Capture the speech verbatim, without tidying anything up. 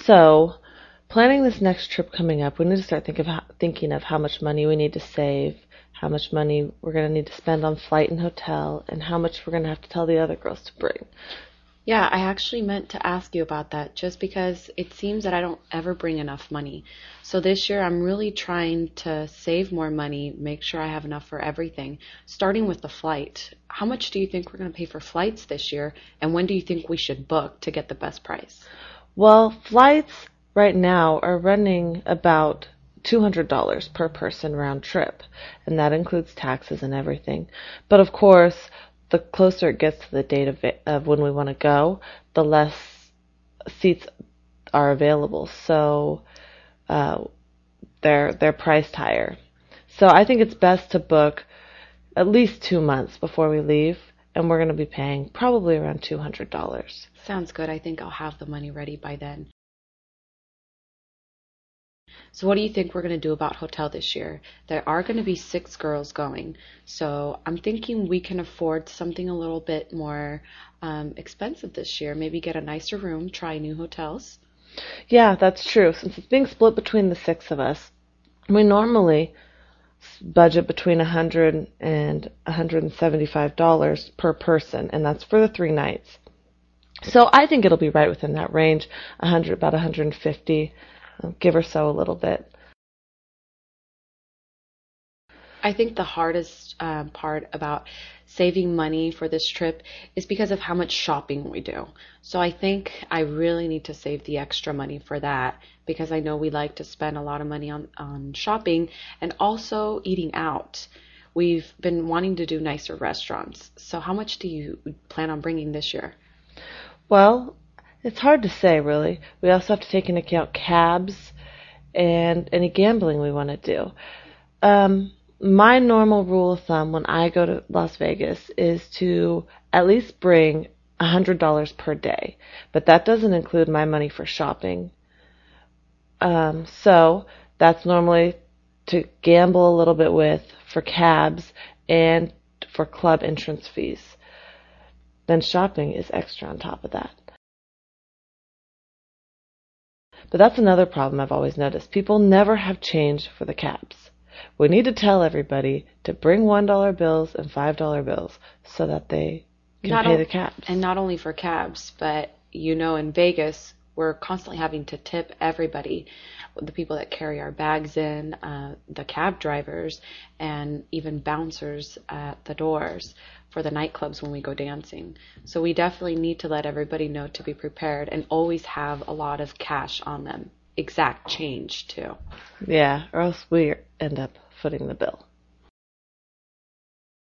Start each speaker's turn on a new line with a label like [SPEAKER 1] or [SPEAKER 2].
[SPEAKER 1] So, planning this next trip coming up, we need to start think of how, thinking of how much money we need to save, how much money we're going to need to spend on flight and hotel, and how much we're going to have to tell the other girls to bring.
[SPEAKER 2] Yeah, I actually meant to ask you about that just because it seems that I don't ever bring enough money. So this year I'm really trying to save more money, make sure I have enough for everything, starting with the flight. How much do you think we're going to pay for flights this year, and when do you think we should book to get the best price?
[SPEAKER 1] Well, flights right now are running about two hundred dollars per person round trip, and that includes taxes and everything. But of course, the closer it gets to the date of, it, of when we want to go, the less seats are available. So uh, they're they're priced higher. So I think it's best to book at least two months before we leave, and we're going to be paying probably around two hundred dollars.
[SPEAKER 2] Sounds good. I think I'll have the money ready by then. So what do you think we're going to do about hotel this year? There are going to be six girls going, so I'm thinking we can afford something a little bit more um, expensive this year. Maybe get a nicer room, try new hotels.
[SPEAKER 1] Yeah, that's true. Since it's being split between the six of us, we normally budget between one hundred dollars and one hundred seventy-five dollars per person, and that's for the three nights. So I think it'll be right within that range, one hundred, about one hundred fifty, give or so a little bit.
[SPEAKER 2] I think the hardest um, part about saving money for this trip is because of how much shopping we do. So I think I really need to save the extra money for that because I know we like to spend a lot of money on, on shopping and also eating out. We've been wanting to do nicer restaurants. So how much do you plan on bringing this year?
[SPEAKER 1] Well, it's hard to say, really. We also have to take into account cabs and any gambling we want to do. Um, my normal rule of thumb when I go to Las Vegas is to at least bring one hundred dollars per day, but that doesn't include my money for shopping. Um, so that's normally to gamble a little bit with for cabs and for club entrance fees. Then shopping is extra on top of that. But that's another problem I've always noticed. People never have change for the cabs. We need to tell everybody to bring one dollar bills and five dollar bills so that they can
[SPEAKER 2] Not
[SPEAKER 1] pay
[SPEAKER 2] o-
[SPEAKER 1] the cabs.
[SPEAKER 2] And not only for cabs, but you know, in Vegas, we're constantly having to tip everybody, the people that carry our bags in, uh, the cab drivers, and even bouncers at the doors for the nightclubs when we go dancing. So we definitely need to let everybody know to be prepared and always have a lot of cash on them. Exact change, too.
[SPEAKER 1] Yeah, or else we end up footing the bill.